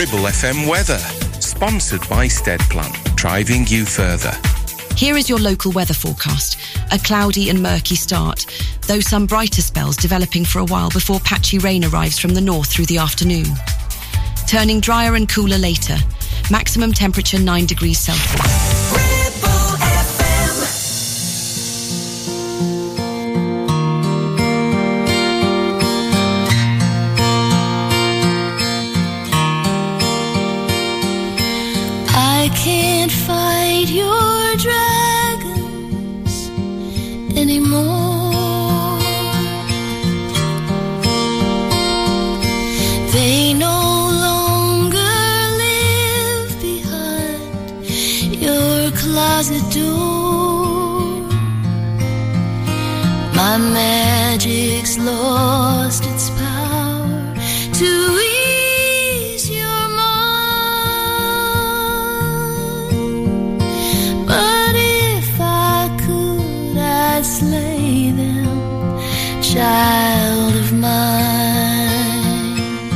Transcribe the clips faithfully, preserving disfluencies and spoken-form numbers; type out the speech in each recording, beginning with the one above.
Ribble F M weather, sponsored by Steadplan, driving you further. Here is your local weather forecast. A cloudy and murky start, though some brighter spells developing for a while before patchy rain arrives from the north through the afternoon. Turning drier and cooler later. Maximum temperature nine degrees Celsius. I can't fight your dragons anymore. They no longer live behind your closet door. My magic's lost its power to ease your mind. But if I could, I'd slay them, child of mine.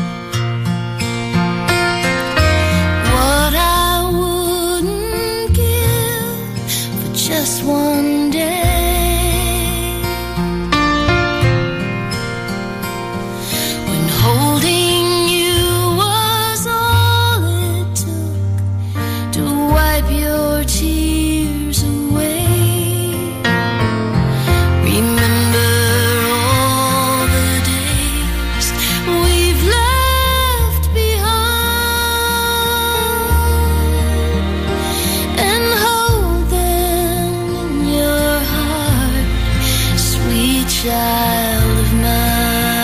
What I wouldn't give for just one day, when holding you was all it took to wipe your tears away. Remember all the days we've left behind, and hold them in your heart, sweet child of mine.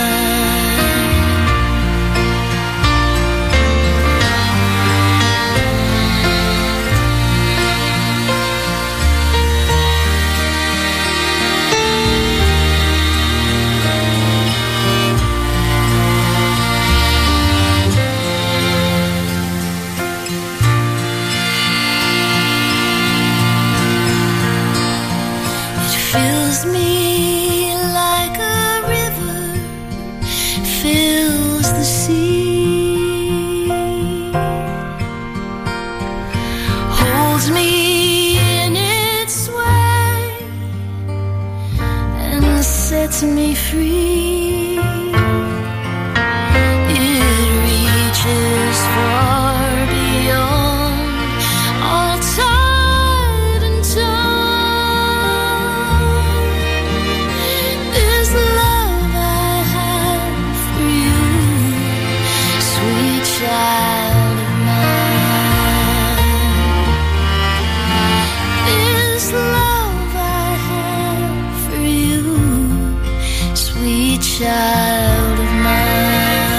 It fills me like a river fills the sea, holds me in its sway and sets me free. It reaches far beyond all tide and time. This love I have for you, sweet child of mine. This love I have for you, sweet child of mine.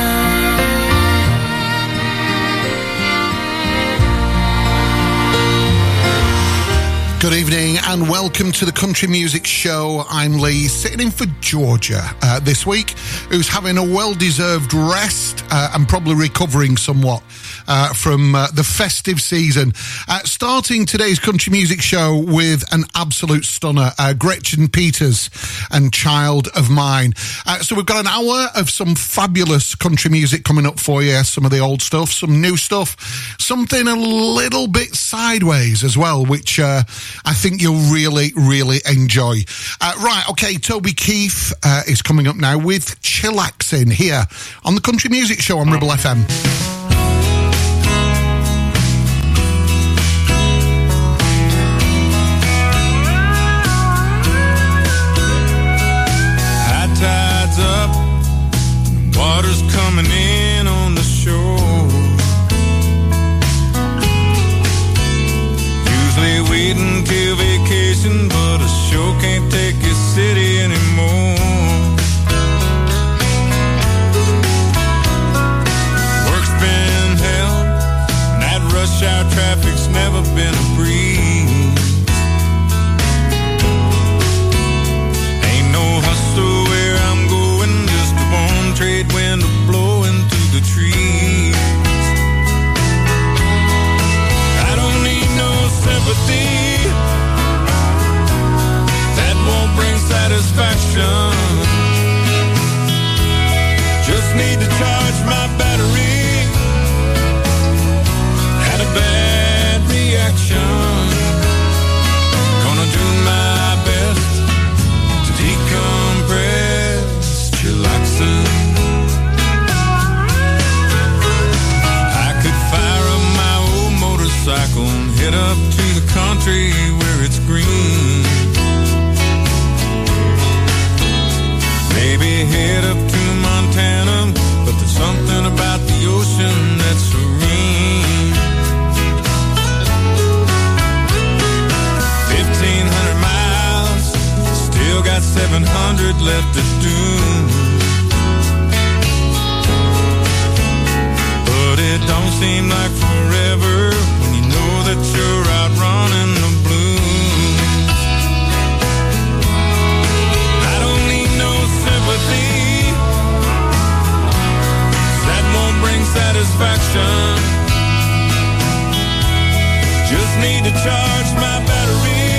Good evening and welcome to the Country Music Show. I'm Lee, sitting in for Georgia uh, this week, who's having a well-deserved rest uh, and probably recovering somewhat uh, from uh, the festive season. Uh, starting today's Country Music Show with an absolute stunner, uh, Gretchen Peters and Child of Mine. Uh, so we've got an hour of some fabulous country music coming up for you, some of the old stuff, some new stuff, something a little bit sideways as well, which uh, I think you'll really, really enjoy. Uh, right, okay, Toby Keith uh, is coming up now with Chillaxin' here on the Country Music Show on Ribble F M. High tide's up, water's coming in on the shore. Usually waiting till vacation, but I sure can't take your city anymore. Work's been hell, and that rush hour traffic's never been a breeze. Ain't no hustle where I'm going, just a warm trade wind blowing through the trees. I don't need no sympathy, got seven hundred left to do. But it don't seem like forever when you know that you're out running the blues. I don't need no sympathy, that won't bring satisfaction. Just need to charge my battery.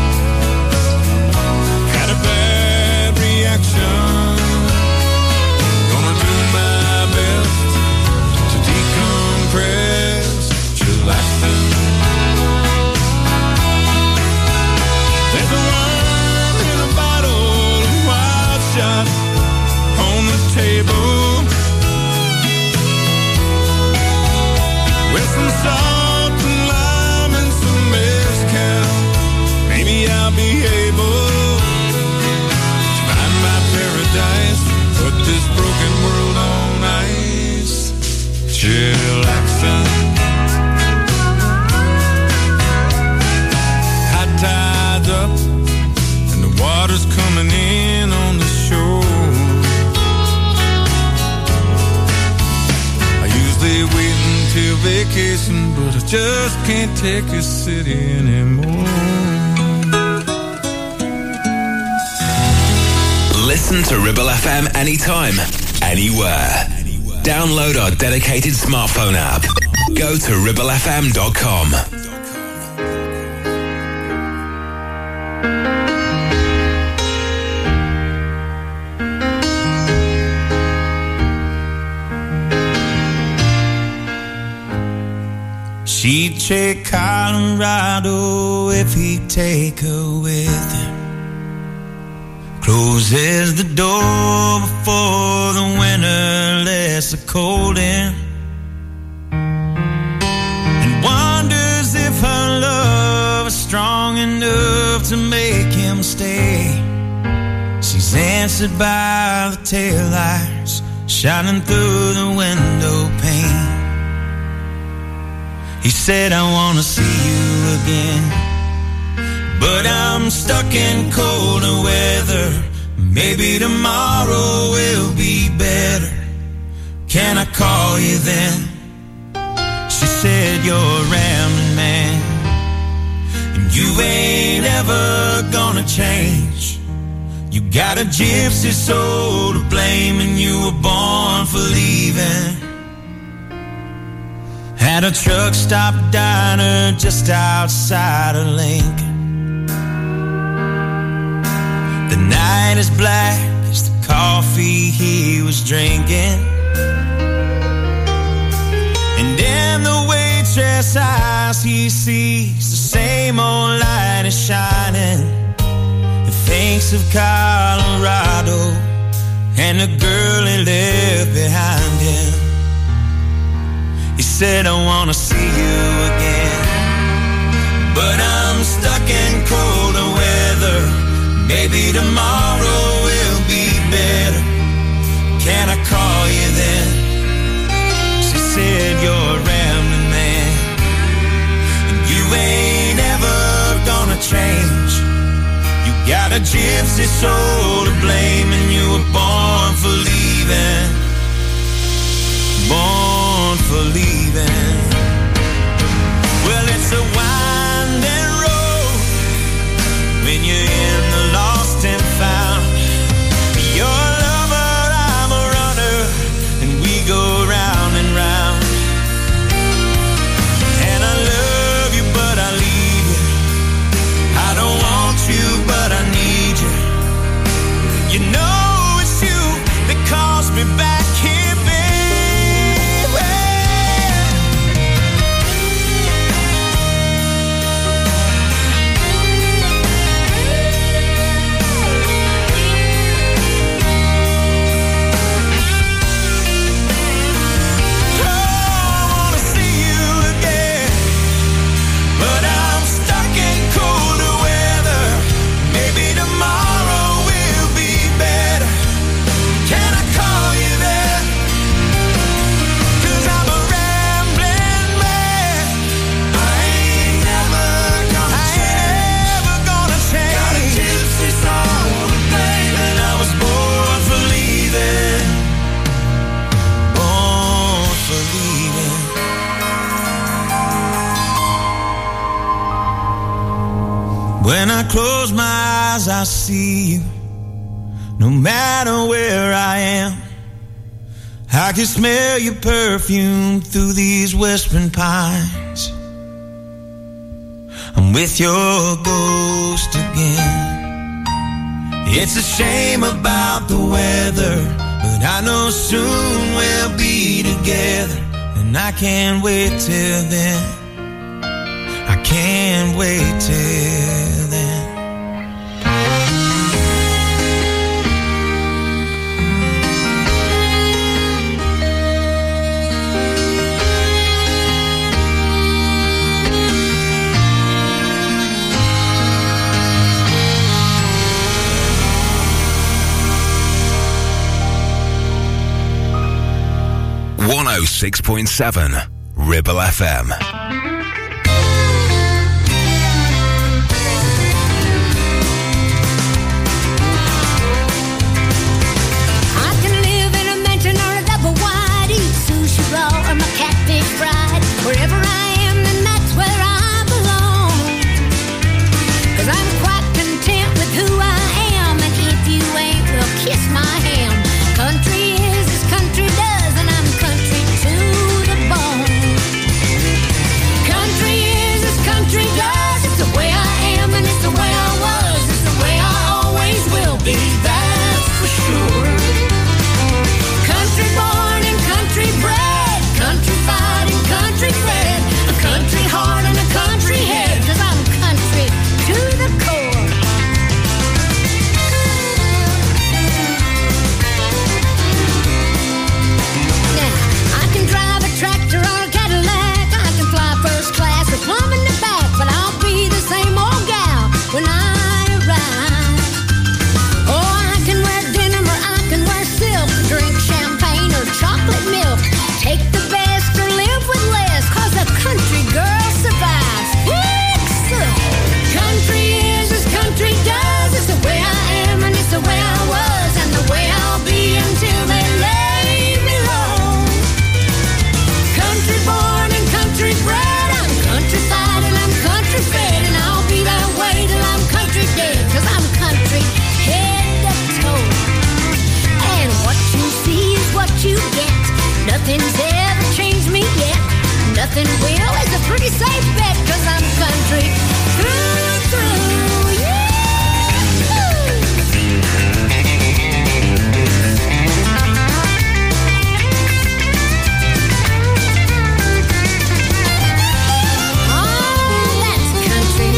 Had a bad reaction. Gonna do my best to decompress, chillaxing. There's a worm in a bottle of Wild Shot on the table with some salt and lime and some mezcal. Maybe I'll be able to find my paradise, put this broken world on ice, chillaxing. High tide's up and the water's coming in on the shore. I usually wait until vacation, but I just can't take this city anymore. Listen to Ribble F M anytime, anywhere. Download our dedicated smartphone app. Go to ribble f m dot com. She'd take Colorado if he'd take her with him. Closes the door before the winter lets the cold in, and wonders if her love is strong enough to make him stay. She's answered by the taillights shining through the window pane. He said, I wanna see you again, but I'm stuck in colder weather. Maybe tomorrow will be better. Can I call you then? She said, you're a rambling man, and you ain't ever gonna change. You got a gypsy soul to blame, and you were born for leaving. At a truck stop diner just outside of Lincoln. The night is black as the coffee he was drinking, and in the waitress eyes he sees the same old light is shining. He thinks of Colorado and the girl he left behind him. He said, I wanna see you again, but I'm stuck in colder weather. Maybe tomorrow will be better. Can I call you then? She said, you're a rambling man, and you ain't ever gonna change. You got a gypsy soul to blame, and you were born for leaving. Born for leaving. Well, it's a winding road when you're in the lost and found. You're a lover, I'm a runner, and we go round and round. And I love you, but I leave you. I don't want you, but I need you. You know it's you that calls me back here, baby. When I close my eyes, I see you. No matter where I am, I can smell your perfume through these whispering pines. I'm with your ghost again. It's a shame about the weather, but I know soon we'll be together. And I can't wait till then. I can't wait till then. one oh six point seven Ribble F M. Wherever I am, and that's where I belong. 'Cause I'm quite content with who I am, and if you ain't, well, kiss my hand. Country is as country does, and I'm country to the bone. Country is as country does. It's the way I am, and it's the way I was. It's the way I always will be, that's for sure. Country born and country bred, country fighting, country fed, a country heart and a country head, 'cause I'm country to the core. Now, I can drive a tractor or a Cadillac, I can fly first class or plumb in the back, but I'll be the same old gal when I arrive. Oh, I can wear denim or I can wear silk, drink champagne or chocolate milk, take the best or live with less, 'cause a country girl survives. Excellent. Country is as country does. It's the way I am and it's the way I was, and the way I'll be until they lay me low. Country born and country bred, I'm country fied and I'm country fed, and I'll be that way till I'm country dead, 'cause I'm country head to toe. And what you see is what you get. Nothing's ever changed me yet. Nothing will is a pretty safe bet, 'cause I'm country through and through, yeah! Oh, that's country.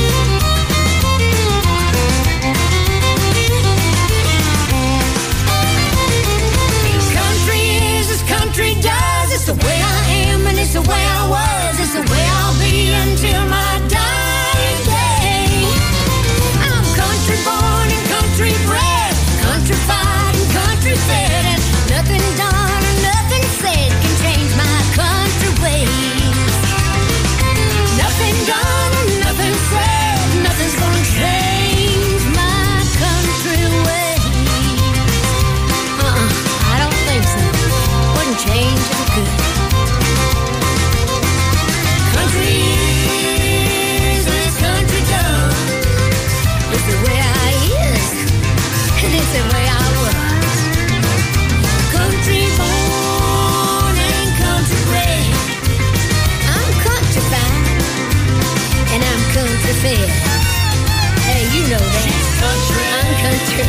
Country is as country does. It's the way I am and it's the way I was. It's the way I'll be until my dying day. I'm country born and country bred, country fied and country fed, and nothing done and nothing said can change my country ways. Nothing done and nothing said, nothing's gonna change my country ways. Uh-uh, I don't think so. Wouldn't change if it could. Country is as country does. It's the way I is, and it's the way I was. Country born and country bred. I'm country fied and I'm country fed. Hey, you know that. I'm country.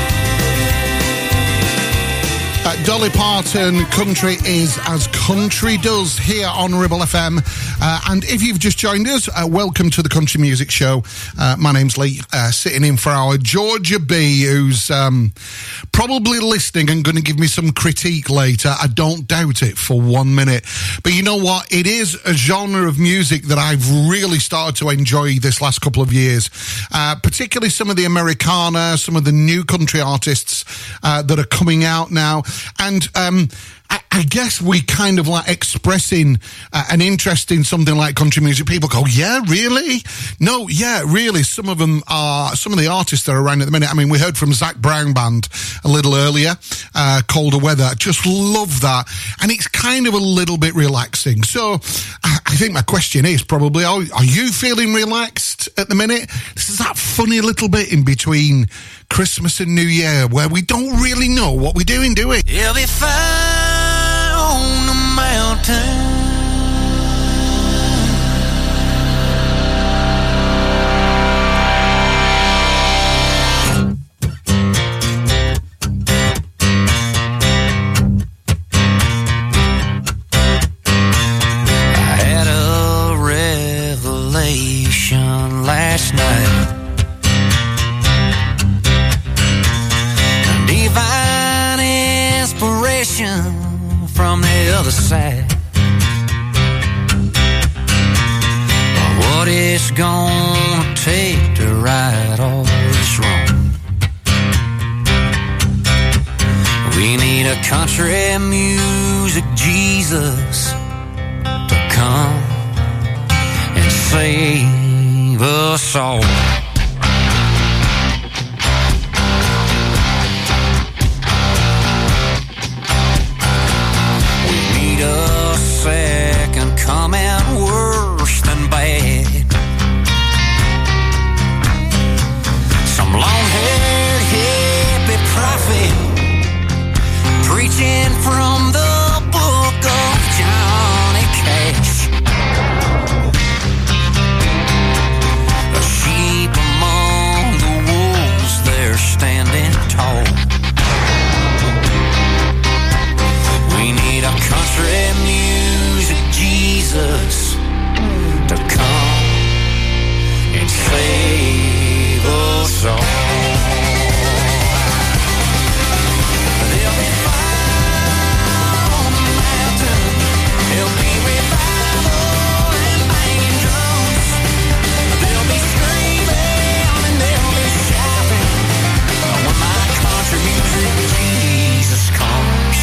Uh, Dolly Parton, Country is as country does, here on Ribble F M. Uh, and if you've just joined us, uh, welcome to the Country Music Show. Uh, my name's Lee, uh, sitting in for our Georgia B, who's um, probably listening and going to give me some critique later. I don't doubt it for one minute. But you know what? It is a genre of music that I've really started to enjoy this last couple of years, uh, particularly some of the Americana, some of the new country artists uh, that are coming out now. And um, I, I guess we kind of like expressing uh, an interest in something like country music. People go, yeah, really? No, yeah, really. Some of them are, some of the artists that are around at the minute. I mean, we heard from Zach Brown Band a little earlier, uh, Colder Weather. Just love that. And it's kind of a little bit relaxing. So I, I think my question is probably, are, are you feeling relaxed at the minute? This is that funny little bit in between Christmas and New Year where we don't really know what we're doing, do we? You'll be fine on the mountain. I had a revelation last night. Divine inspiration from the other side. What it's gonna take to right all this wrong. We need a country music Jesus to come and save us all. A second coming worse than bad. Some long-haired hippie prophet preaching from the book of Johnny Cash. A sheep among the wolves, they're standing tall. We need a country music Jesus to come and save us all. They'll be fire on the mountain. There'll be revival and banging drums. They'll be screaming and they'll be shouting when my country music Jesus comes.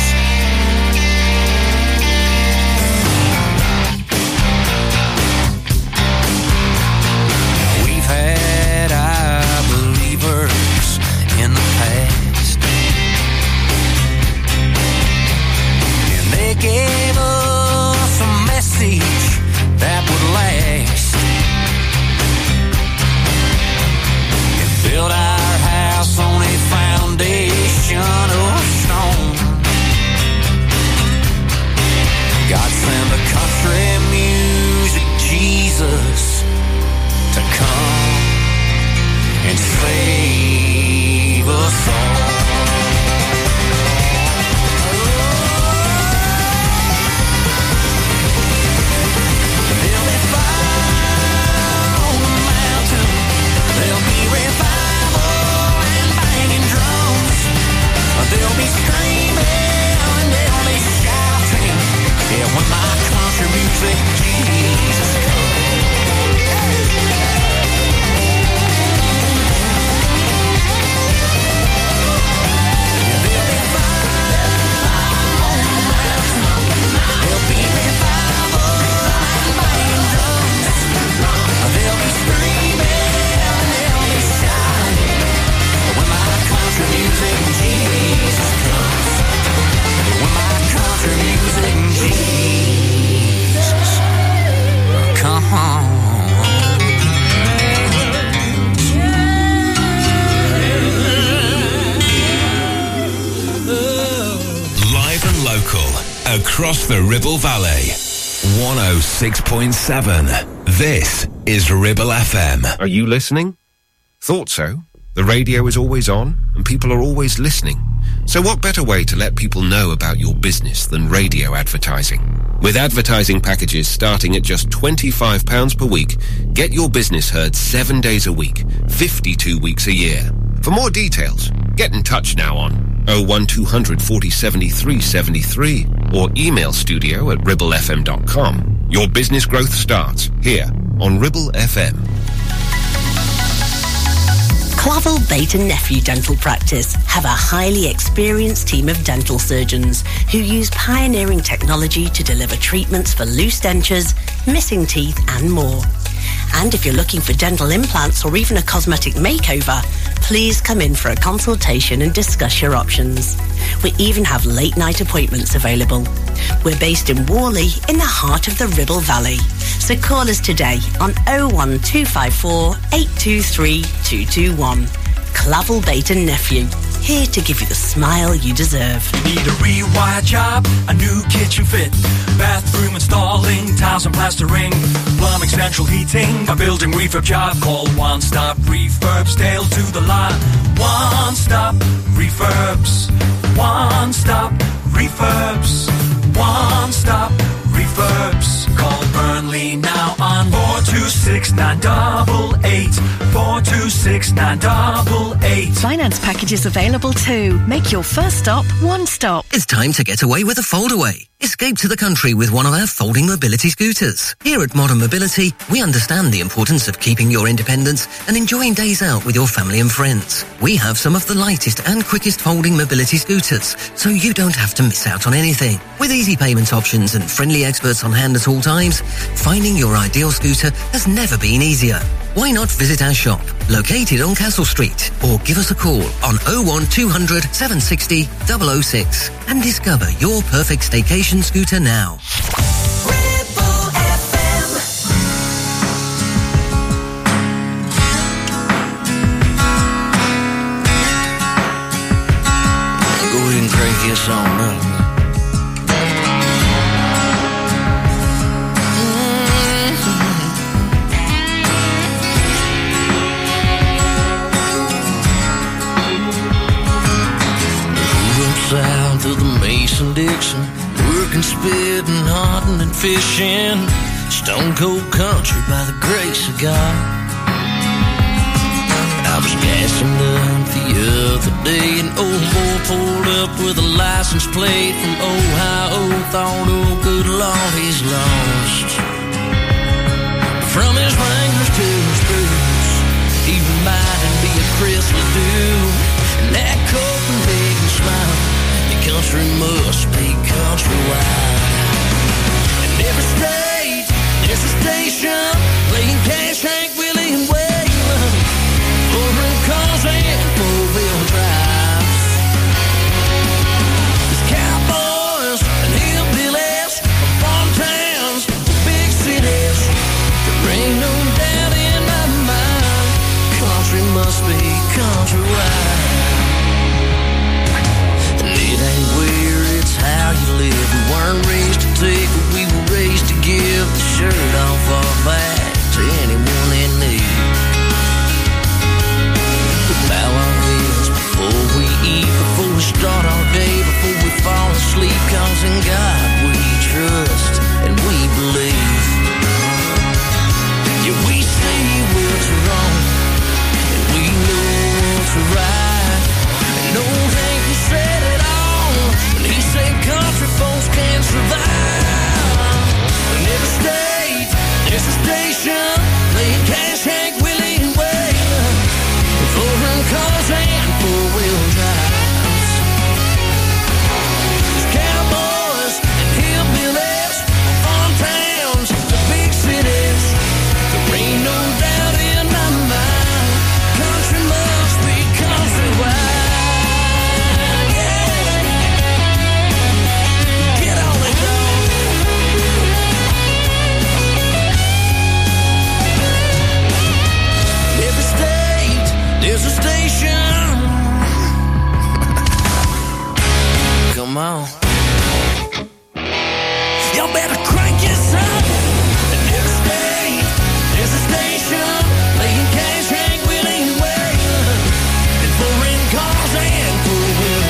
Had our believers in the past, and they gave us a message that would last, and built our house on a foundation of stone. God sent a country music Jesus to come and save us all. There'll be fire on the mountain. There'll be revival and banging drums. They'll be screaming and they'll be shouting. Yeah, when my country music Jesus comes. Across the Ribble Valley, one oh six point seven. This is Ribble F M. Are you listening? Thought so. The radio is always on, and people are always listening. So what better way to let people know about your business than radio advertising? With advertising packages starting at just twenty-five pounds per week, get your business heard seven days a week, fifty-two weeks a year. For more details, get in touch now on oh one two hundred forty seventy-three seventy-three or email studio at ribble f m dot com. Your business growth starts here on Ribble F M. Clavel Bait and Nephew Dental Practice have a highly experienced team of dental surgeons who use pioneering technology to deliver treatments for loose dentures, missing teeth and more. And if you're looking for dental implants or even a cosmetic makeover, please come in for a consultation and discuss your options. We even have late night appointments available. We're based in Worley in the heart of the Ribble Valley. So call us today on oh one two five four, eight two three, two two one. Clavel Bait and Nephew, here to give you the smile you deserve. Need a rewire job, a new kitchen fit, bathroom installing, tiles and plastering, plumbing, central heating, a building refurb job. Call One Stop Refurbs, Dale to the line. One Stop Refurbs, One Stop Refurbs, One Stop Refurbs. Call Burnley now on four two six nine eight eight, four two six nine eight eight. Finance packages available too. Make your first stop One Stop. It's time to get away with a foldaway. Escape to the country with one of our folding mobility scooters. Here at Modern Mobility, we understand the importance of keeping your independence and enjoying days out with your family and friends. We have some of the lightest and quickest folding mobility scooters, so you don't have to miss out on anything. With easy payment options and friendly experts on hand at all times, finding your ideal scooter has never been easier. Why not visit our shop, located on Castle Street, or give us a call on oh one two hundred, seven six oh, double oh six and discover your perfect staycation scooter now. Ribble F M. Go ahead and crank this on up. South of the Mason-Dixon, working, spitting, hunting, and fishing. Stone cold country by the grace of God. I was gassing up the other day, an old boy pulled up with a license plate from Ohio. Thought, oh, good Lord, he's lost. From his wranglers to his boots, he reminded me of Chris Ledoux. And that Copenhagen smile, the country must be countrywide. In every state, there's a station playing Cash, Hank, Willie, and Waylon, four-wheel cars and four-wheel drives. There's cowboys and hillbillies from farm towns to big cities. There ain't no doubt in my mind, country must be countrywide. It ain't where, it's how you live. We weren't raised to take what we were raised to give. The shirt off our back to anyone in need. We bow our heads before we eat, before we start our day, before we fall asleep. Cause in God we trust and we believe. Yeah, we see what's wrong and we know what's right. And old Hank said it all when he said country folks can't survive. In every state, there's a station playing Cash, Hank, Willie, and Waylon, four-run cars and four-wheel drives. There's cowboys and hillbillies, farm towns to big cities. There ain't no doubt in my mind, country must be countrywide. There's a station. Come on. Y'all better crank this up. In every state, there's a station playing Cash, Hank, Willie, and Waylon, and foreign cars and four-wheel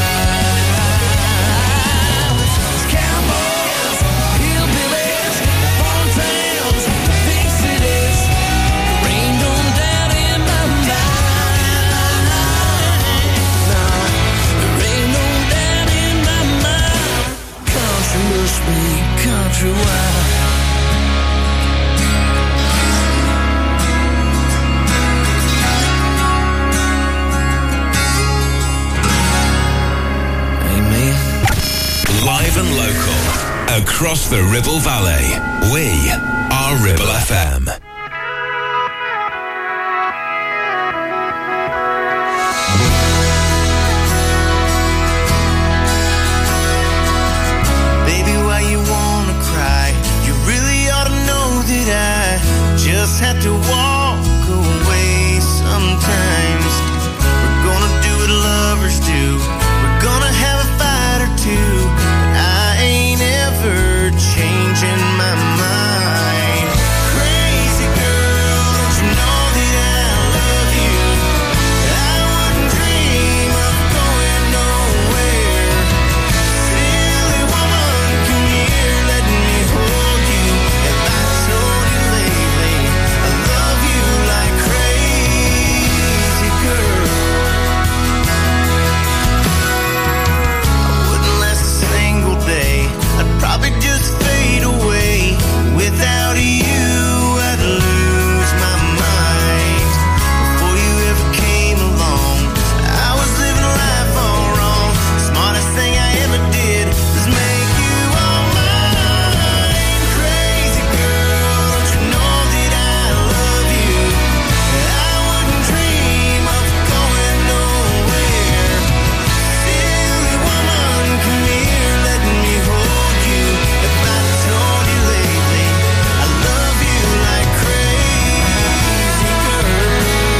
drives. Cowboys, hillbillies, farm towns, big cities. There ain't no doubt in my mind. across the Ribble Valley. We are Ribble F M. Baby, why you wanna cry? You really ought to know that I just have to walk away sometimes. We're gonna do what lovers do. We're gonna have a fight or two. But I ain't ever changing my mind. Crazy girl, don't you know that I love you? I wouldn't dream of going nowhere. Silly woman, come here, let me hold you. Have I told you lately I love you like crazy girl? I wouldn't last a single day. I'd probably just fade away. Without you, I'd lose my mind. Before you ever came along, I was living life all wrong. Smartest thing I ever did was make you all mine. Crazy girl, don't you know that I love you? I wouldn't dream of going nowhere. Silly woman, come here, let me hold you. If I told you lately I love you like crazy girl.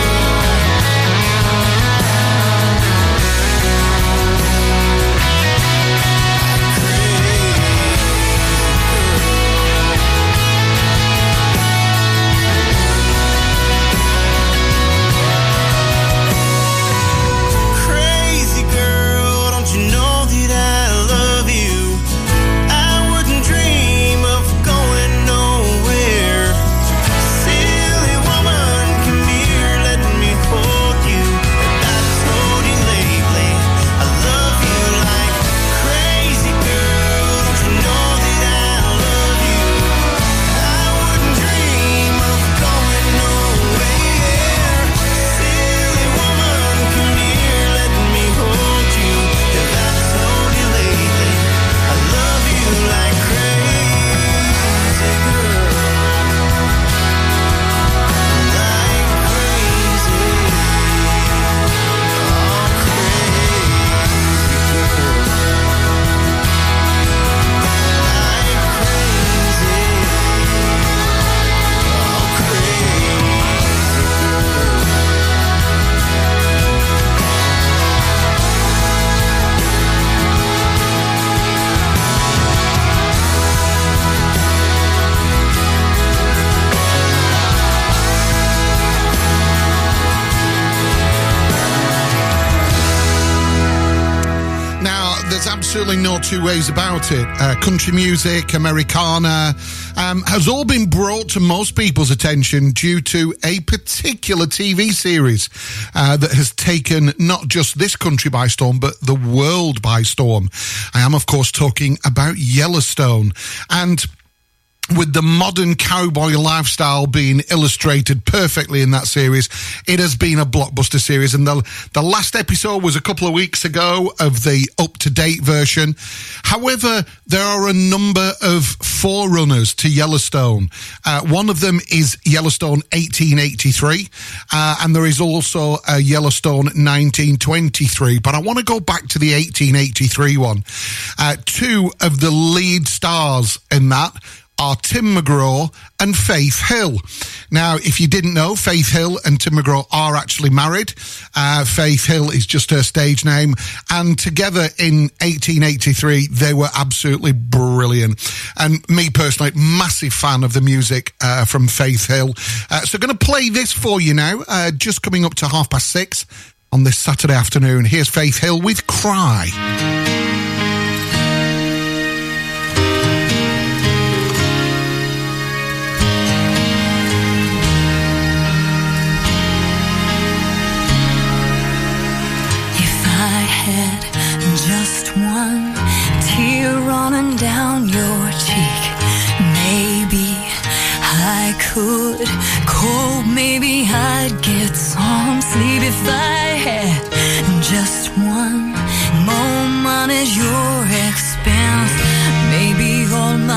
Crazy girl, don't you know that I love you? I wouldn't dream of going nowhere. Silly woman, come here, let me hold you. If I told you lately I love you like crazy girl, don't you know that I love you? I wouldn't dream of going nowhere. Silly woman, come here, let me hold you. If I told you lately I love you like crazy girl, like crazy, oh crazy girl, like crazy, oh Now, there's absolutely no two ways about it. Uh, country music, Americana, um, has all been brought to most people's attention due to a particular T V series uh, that has taken not just this country by storm, but the world by storm. I am, of course, talking about Yellowstone. And with the modern cowboy lifestyle being illustrated perfectly in that series, it has been a blockbuster series. And the, the last episode was a couple of weeks ago of the up-to-date version. However, there are a number of forerunners to Yellowstone. Uh, one of them is Yellowstone eighteen eighty-three, uh, and there is also a Yellowstone nineteen twenty-three. But I want to go back to the eighteen eighty-three one. Uh, two of the lead stars in that are Tim McGraw and Faith Hill. Now, if you didn't know, Faith Hill and Tim McGraw are actually married. Uh, Faith Hill is just her stage name. And together in eighteen eighty-three, they were absolutely brilliant. And me personally, massive fan of the music uh, from Faith Hill. Uh, so going to play this for you now, uh, just coming up to half past six on this Saturday afternoon. Here's Faith Hill with Cry. Just one tear running down your cheek. Maybe I could cope, maybe I'd get some sleep if I had just one moment at your expense. Maybe all my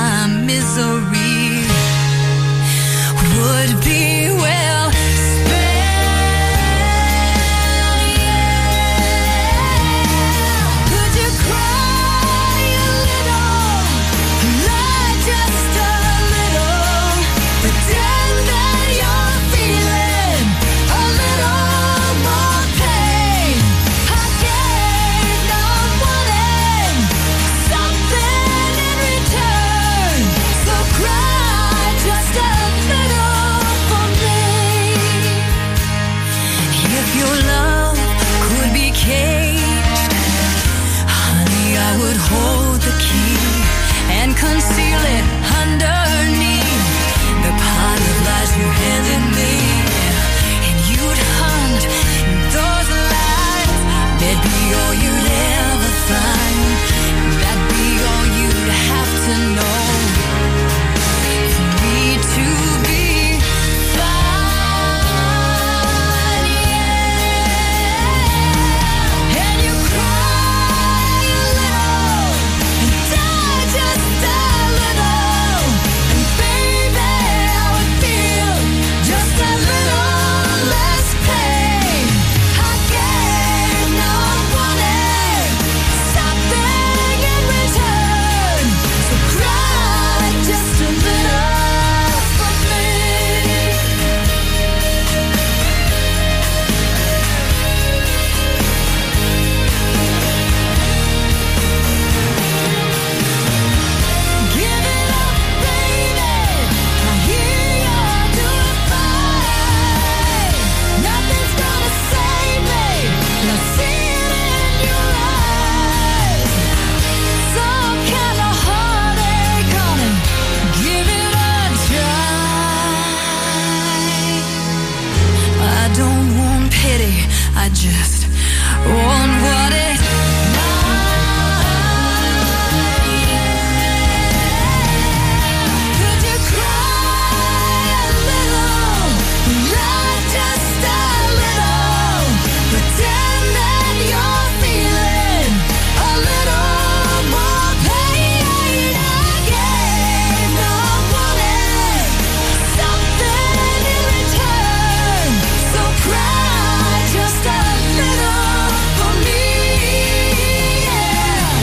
your love could be caged, honey, I would hold the key and conceal it underneath the pile of lies you handed me. And you'd hunt those lies, they'd be all you'd ever find. That'd be all you'd have to know for me to be fine, yeah. And you cry a little and die just a little, and baby, I would feel just a little less pain. I gave, now I wanted something in return, so cry just a little for me. Give it up, baby. I hear you're doing fine. Nothing's gonna save me, and I see it in your eyes. Some kind of heartache, honey. Give it a try. I don't want pity, I just want what is mine. Could you cry a little, not just a little, pretend that you're feeling a little more pain. I gave, now I wanted something in return, so cry just a little for me, yeah.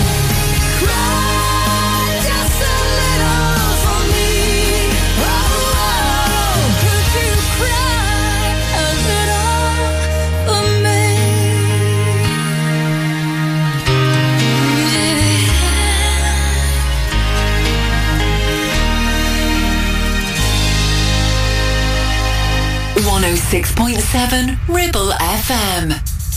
Cry just a little for me. Oh, oh, could you cry a little for me? one oh six point seven Ribble F M.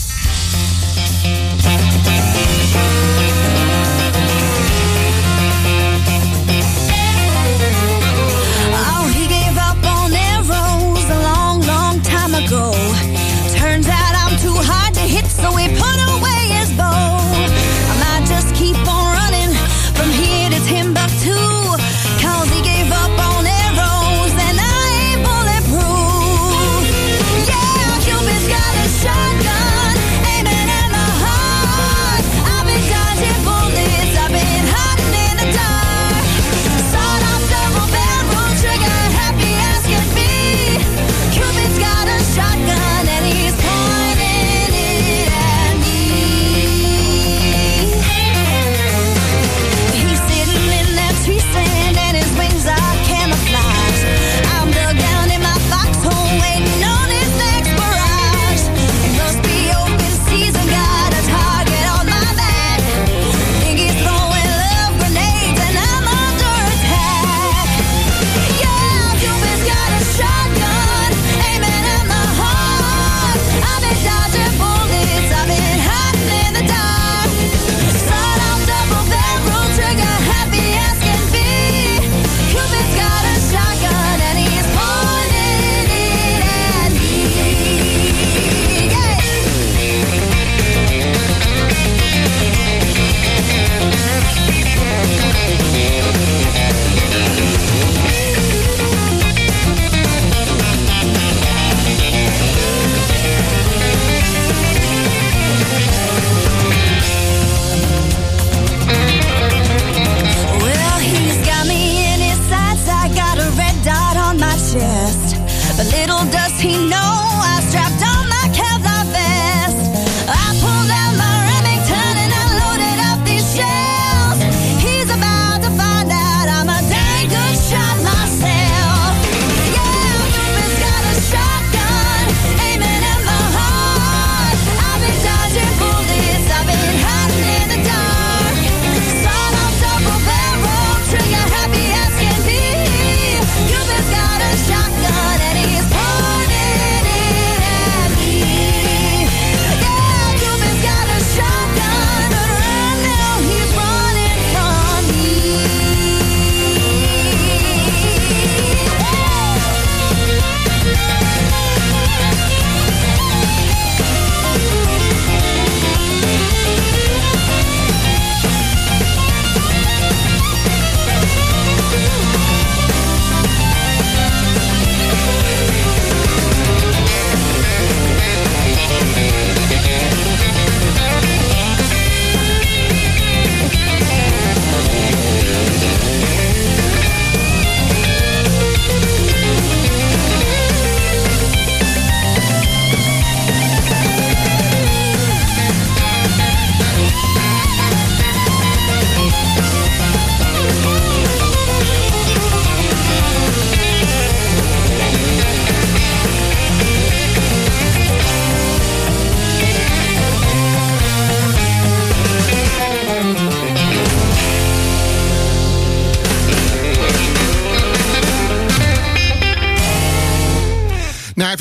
Oh, he gave up on arrows a long, long time ago. Turns out I'm too hard to hit, so he put away his bow. I might just keep on running from here to Timbuktu, 'cause he gave up on arrows and I ain't bulletproof. Yeah, Cupid's got a shotgun.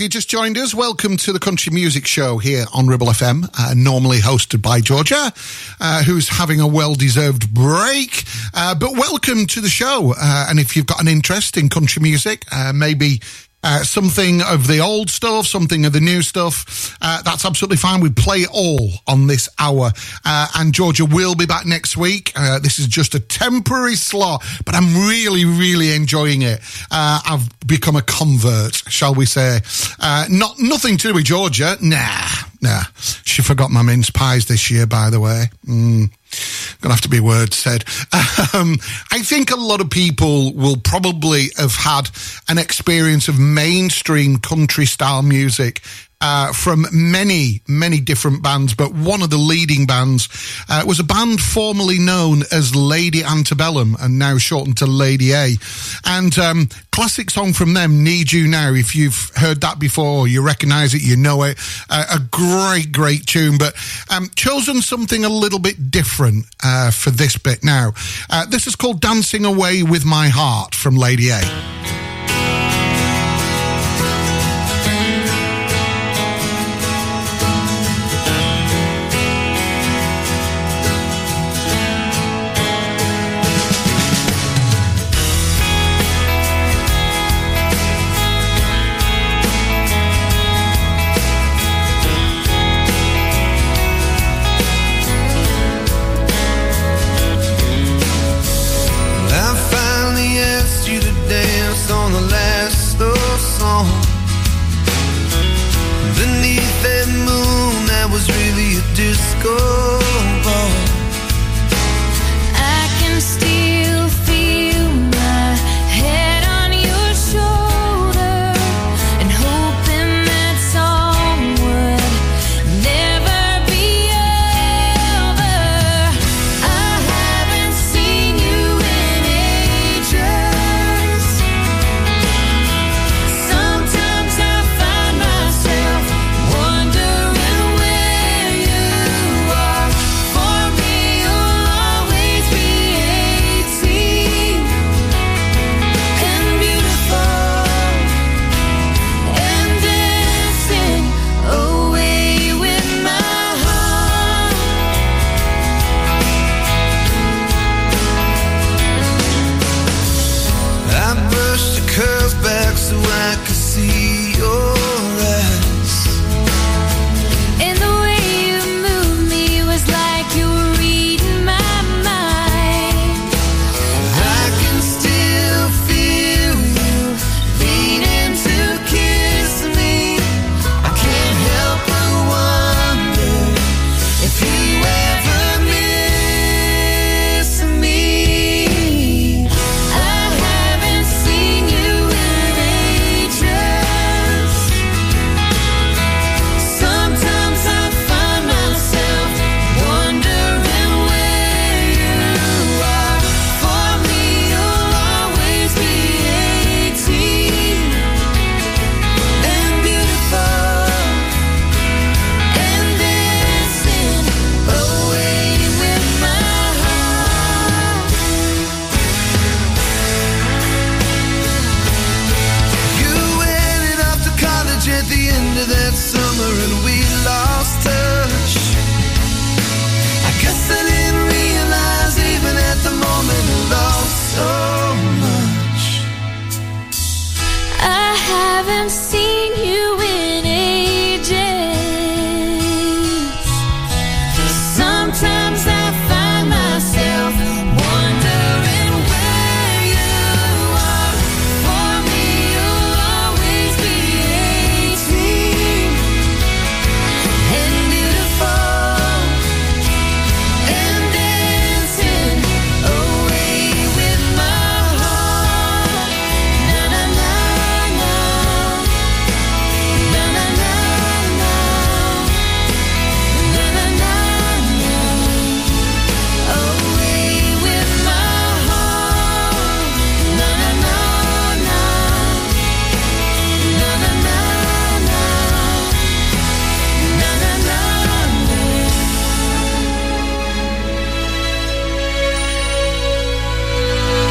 you just joined us, welcome to the Country Music Show here on Ribble F M, uh, normally hosted by Georgia, uh, who's having a well-deserved break. Uh, but welcome to the show. Uh, and if you've got an interest in country music, uh, maybe Uh, something of the old stuff, something of the new stuff, uh, that's absolutely fine. We play it all on this hour. Uh, and Georgia will be back next week. Uh, this is just a temporary slot, but I'm really, really enjoying it. Uh, I've become a convert, shall we say. Uh, not nothing to do with Georgia. Nah, nah. She forgot my mince pies this year, by the way. Mm. Gonna have to be words said. Um, I think a lot of people will probably have had an experience of mainstream country style music uh, from many, many different bands, but one of the leading bands uh, was a band formerly known as Lady Antebellum and now shortened to Lady A. And um, classic song from them, Need You Now. If you've heard that before, you recognise it, you know it. Uh, a great, great tune, but um, chosen something a little bit different uh, for this bit now. Uh, this is called Dancing Away With My Heart from Lady A.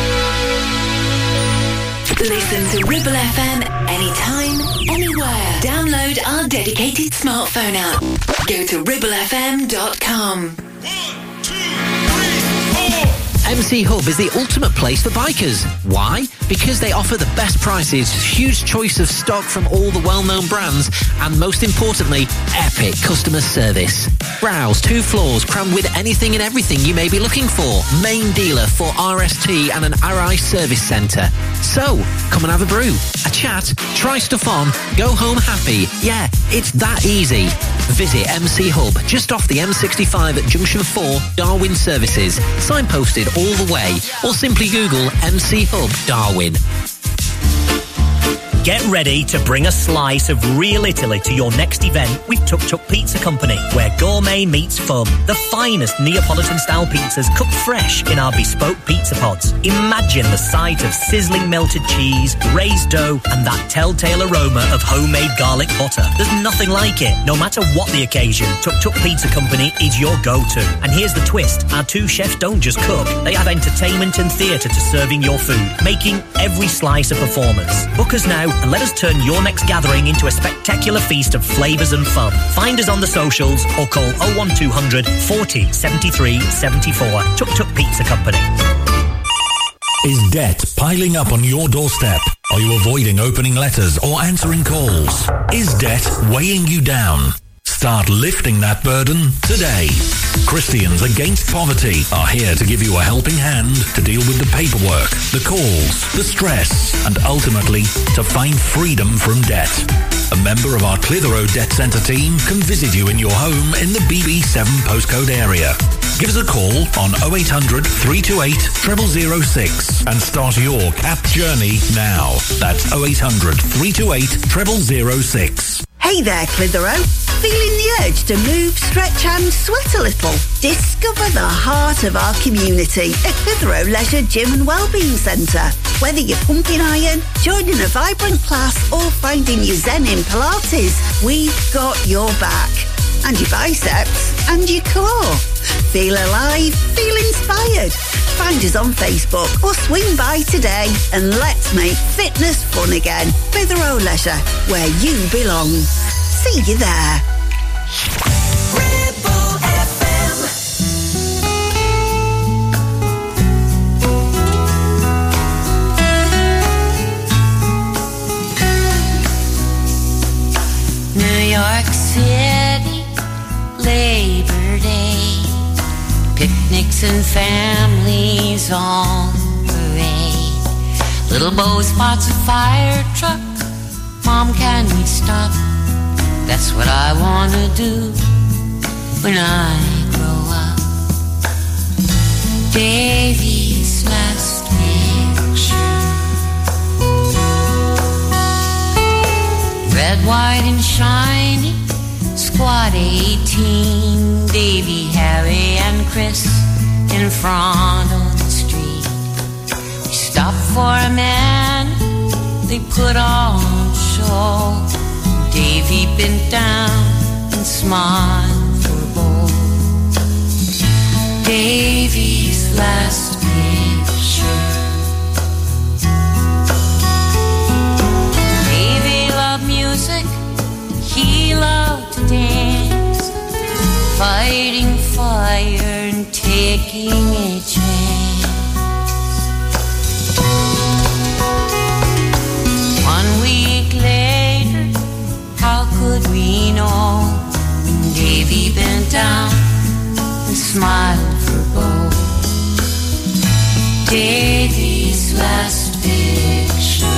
Listen to Ribble F M anytime, anywhere. dedicated smartphone app. Go to ribble f m dot com. M C Hub is the ultimate place for bikers. Why? Because they offer the best prices, huge choice of stock from all the well-known brands, and most importantly, epic customer service. Browse two floors crammed with anything and everything you may be looking for. Main dealer for R S T and an R I service centre. So, come and have a brew, a chat, try stuff on, go home happy. Yeah, it's that easy. Visit M C Hub, just off the M sixty-five at Junction four, Darwin Services. Signposted all the way, or simply Google M C Hub Darwin. Get ready to bring a slice of real Italy to your next event with Tuk Tuk Pizza Company, where gourmet meets fun. The finest Neapolitan-style pizzas cooked fresh in our bespoke pizza pods. Imagine the sight of sizzling melted cheese, raised dough, and that telltale aroma of homemade garlic butter. There's nothing like it, no matter what the occasion. Tuk Tuk Pizza Company is your go-to. And here's the twist. Our two chefs don't just cook. They add entertainment and theatre to serving your food, making every slice a performance. Book us now and let us turn your next gathering into a spectacular feast of flavours and fun. Find us on the socials or call oh one two hundred, forty, seventy-three, seventy-four. Tuk Tuk Pizza Company. Is debt piling up on your doorstep? Are you avoiding opening letters or answering calls? Is debt weighing you down? Start lifting that burden today. Christians Against Poverty are here to give you a helping hand to deal with the paperwork, the calls, the stress, and ultimately to find freedom from debt. A member of our Clitheroe Debt Centre team can visit you in your home in the B B seven postcode area. Give us a call on oh eight hundred, three two eight, zero zero zero six and start your C A P journey now. That's oh eight hundred, three two eight, zero zero zero six. Hey there, Clitheroe. Feeling the urge to move, stretch and sweat a little? Discover the heart of our community at Clitheroe Leisure Gym and Wellbeing Centre. Whether you're pumping iron, joining a vibrant class or finding your zen in Pilates, we've got your back. And your biceps and your core. Feel alive, feel inspired. Find us on Facebook or swing by today and let's make fitness fun again. Clitheroe Leisure, where you belong. See you there. Ribble F M. New York City, Labor Day, picnics and families on parade. Little Bo spots a fire truck. Mom, can we stop? That's what I wanna do when I grow up. Davy's last picture, red, white, and shiny. Squad eighteen, Davy, Harry, and Chris in front of the street. They stop for a man, they put on show. Davy bent down and smiled for Bo. Davy's last picture. Davy loved music, he loved to dance, fighting fire and taking a chance. One week later, how could we know when Davy bent down and smiled for Bo? Davy's last picture.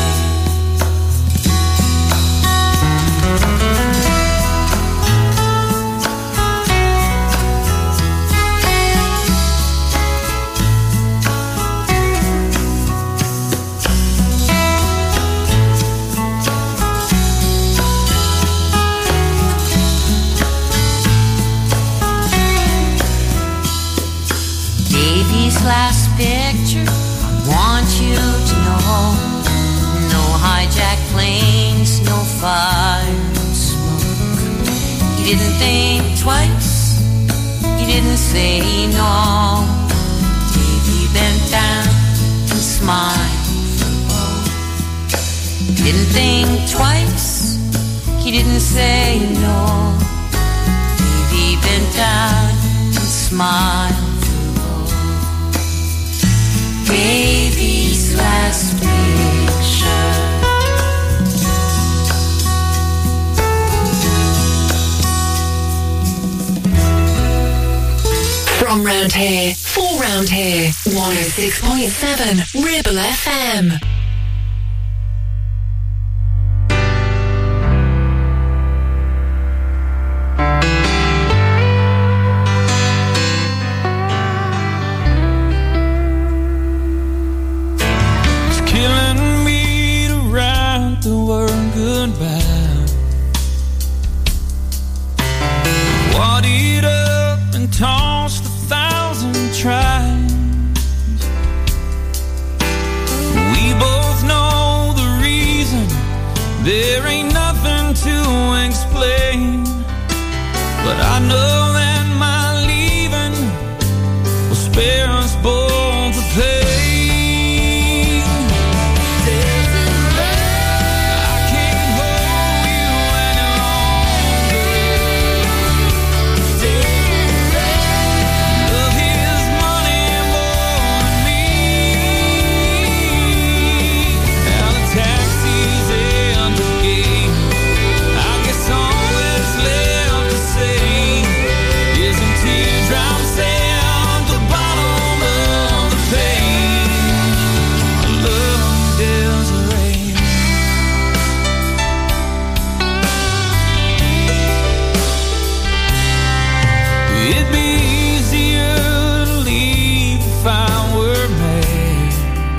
Last picture, I want you to know, no hijacked planes, no fire and smoke. He didn't think twice, he didn't say no. Davy bent down and smiled for Bo. Didn't think twice, he he didn't say no. He bent down and smiled through both. Baby's last picture. From round here, for round here, one oh six point seven Ribble F M. It's killing me to write the word goodbye. Wad it up and toss the thousand tries. We both know the reason. There ain't nothing to explain, but I know that my leaving will spare us both the pain. I can't hold you any longer. Love is money more than me. Now the taxi's in the gate. I guess all that's left to say is some teardrops at the bottom of the page. I love Desiree. It'd be easier to leave if I were married,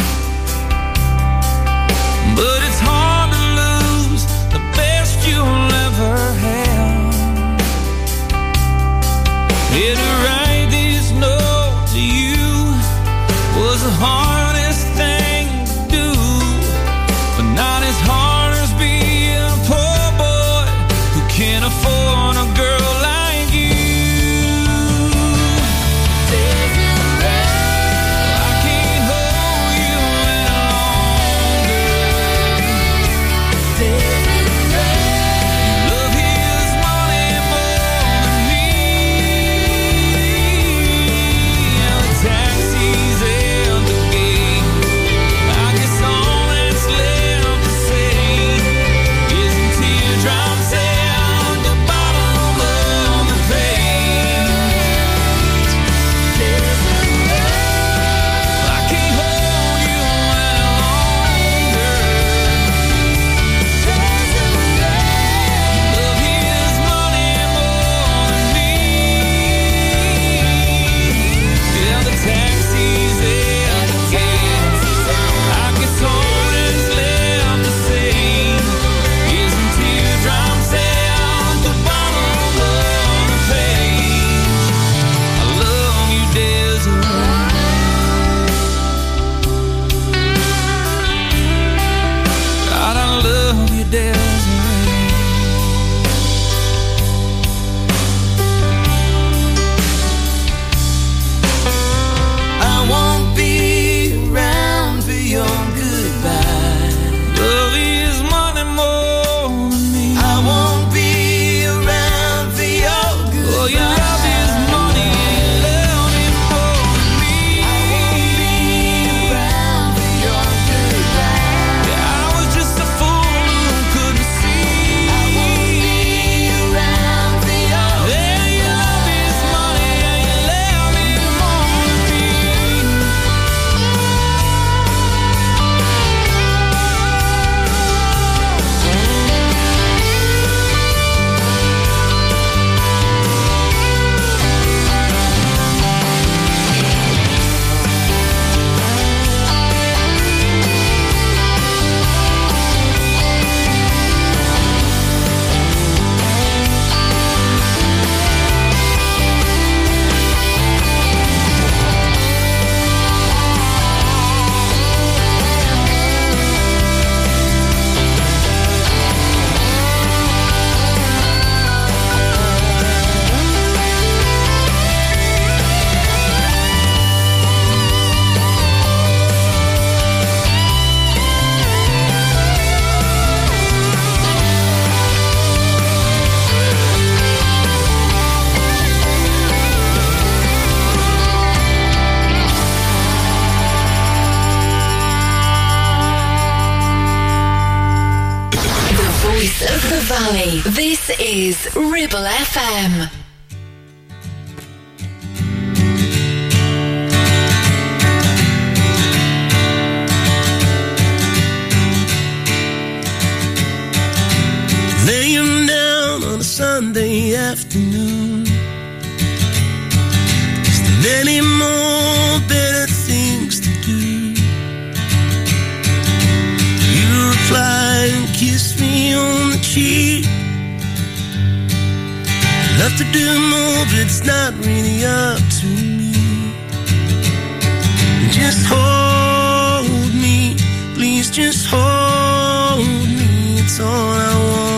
but it's hard to lose the best you'll ever have. Yeah, to write this note to you was the hardest thing to do, but not as hard as being a poor boy who can't afford a girl like you. I can't hold you any longer. Love is money more than me. The taxi's at the gate. Valley. This is Ribble F M. Laying down on a Sunday afternoon, is there many more better things to do? You reply and kiss me on the cheek. Love to do more, but it's not really up to me. Just hold me, please just hold me, it's all I want.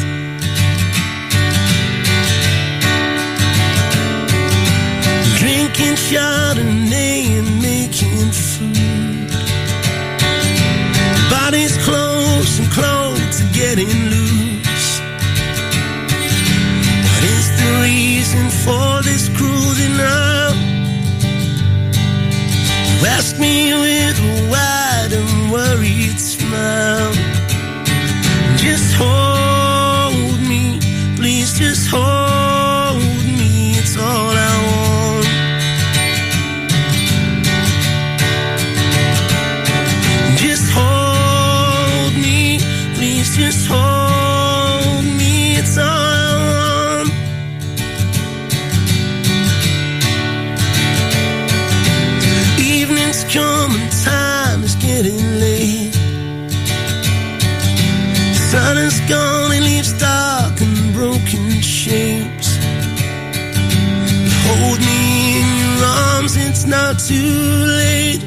Drinking Chardonnay and making food. Body's close and clothes are getting loose. What is the reason for this cruising up? You ask me with a wide and worried smile. Just hold me, please just hold me, it's all I want. Just hold me, please just hold me, it's all I want. Evening's coming, time is getting late. Sun is gone, it leaves dark and broken shapes. You hold me in your arms, it's not too late.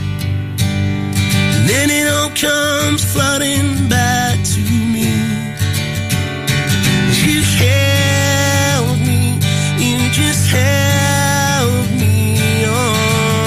And then it all comes flooding back to me. You held me, you just held me on.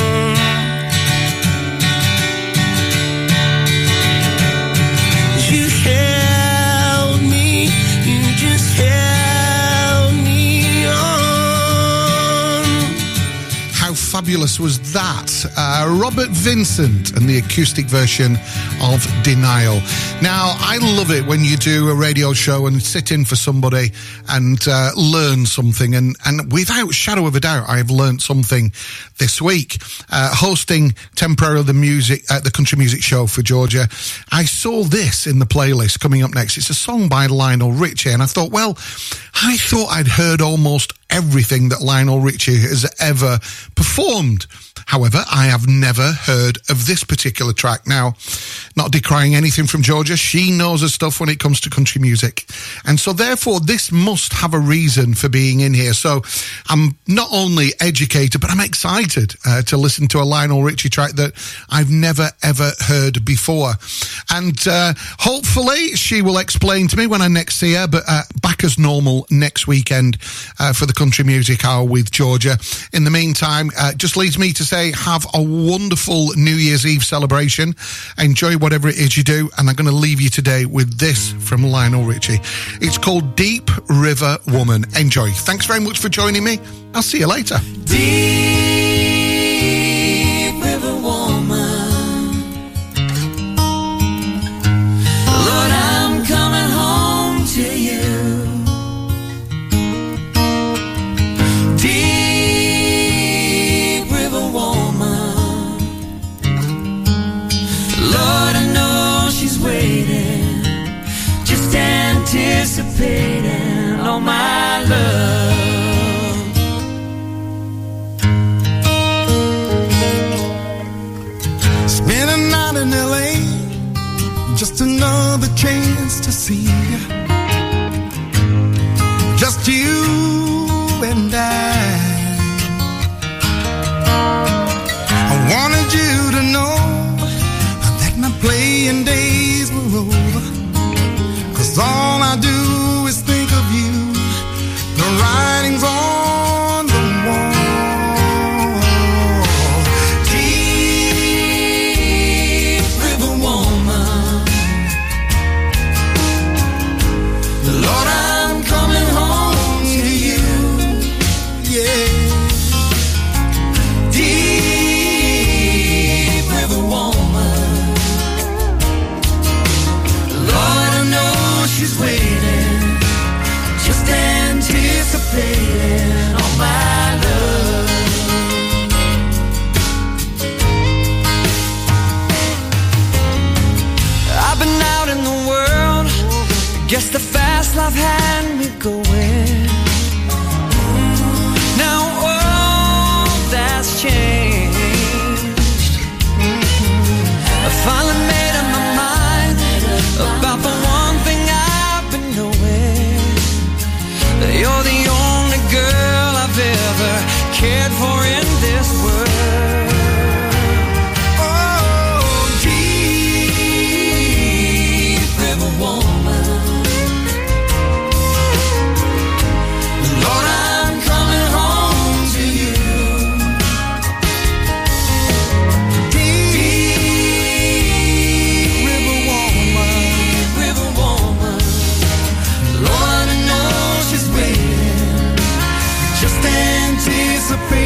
You held me, you just held me on. How fabulous was that? Uh, Robert Vincent and the acoustic version of Denial. Now, I love it when you do a radio show and sit in for somebody and uh, learn something. And, and without shadow of a doubt, I have learned something this week. Uh, hosting temporarily the music, uh, the country music show for Georgia, I saw this in the playlist coming up next. It's a song by Lionel Richie. And I thought, well, I thought I'd heard almost everything that Lionel Richie has ever performed. However, I have never heard of this particular track. Now, not decrying anything from Georgia, she knows her stuff when it comes to country music. And so therefore, this must have a reason for being in here. So I'm not only educated, but I'm excited uh, to listen to a Lionel Richie track that I've never, ever heard before. And uh, hopefully she will explain to me when I next see her, but uh, back as normal next weekend uh, for the Country Music Hour with Georgia. In the meantime, uh, just leaves me to say have a wonderful New Year's Eve celebration. Enjoy whatever it is you do, and I'm going to leave you today with this from Lionel Richie. It's called Deep River Woman. Enjoy. Thanks very much for joining me. I'll see you later. Deep River Woman, Lord, I'm coming home to you. Deep River Woman, Lord, I know she's waiting, just anticipating all my love. disappear.